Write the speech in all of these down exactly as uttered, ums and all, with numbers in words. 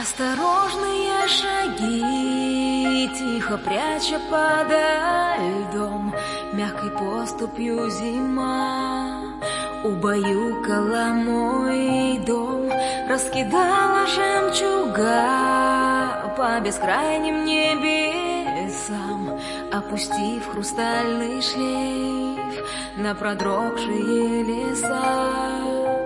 Осторожные шаги, тихо пряча подо льдом, мягкой поступью зима убаюкала мой дом, раскидала жемчуга по бескрайним небесам, опустив хрустальный шлейф на продрогшие леса.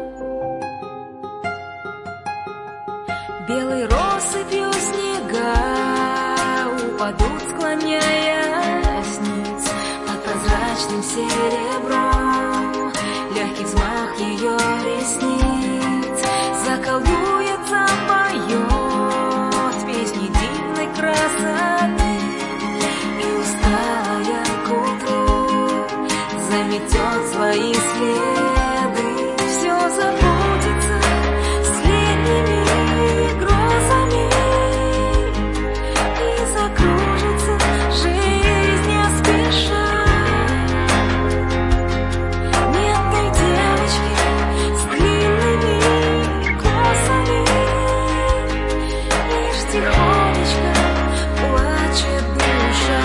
Белой россыпью снега упадут, склоняясь ниц под прозрачным серебром. Легкий взмах ее ресниц заколдует, запоет песни дивной красоты, и усталая к утру заметет свои следы. Все забудется с летними грозами, и закружится жизнь не спеша. Нет той девочки с длинными косами, лишь тихонечко плачет душа.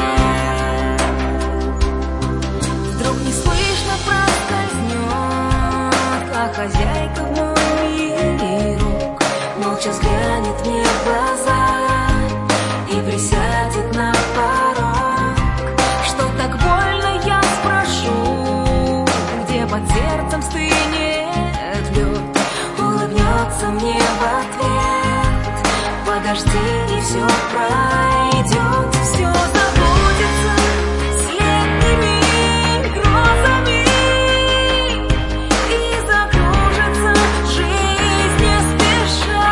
Вдруг неслышно проскользнет, как хозяйка в мой мирок, молча взглянет мне в глаза и присядет на порог. Что так больно, я спрошу, где под сердцем стынет лед? Улыбнется мне в ответ: подожди, и все пройдет. Все забудется с летними грозами, и закружится жизнь не спеша.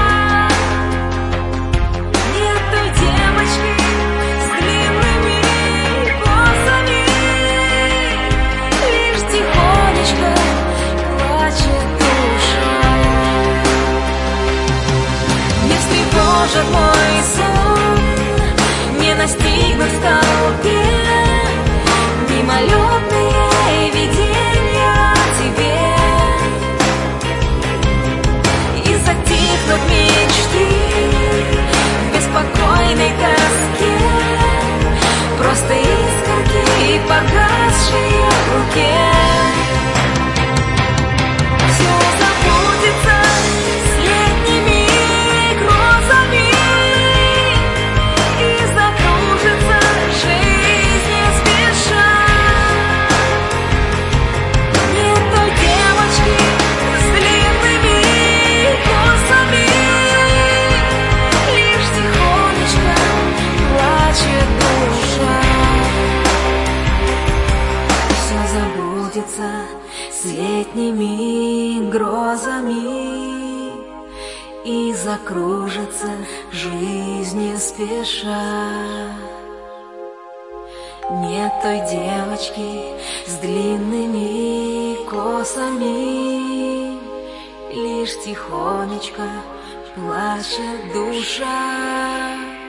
Нет той девочки с длинными косами, лишь тихонечко плачет душа. Не встревожит мой сон, не настигнут в толпе мимолетные видения о тебе, и затихнут мечты в беспокойной тоске, просто искорки, погасшие в руке. Все забудется с летними грозами, и закружится жизнь не спеша. Нет той девочки с длинными косами, лишь тихонечко плачет душа. Все забудется с летними грозами, и закружится жизнь не спеша. Нет той девочки с длинными косами, лишь тихонечко плачет душа.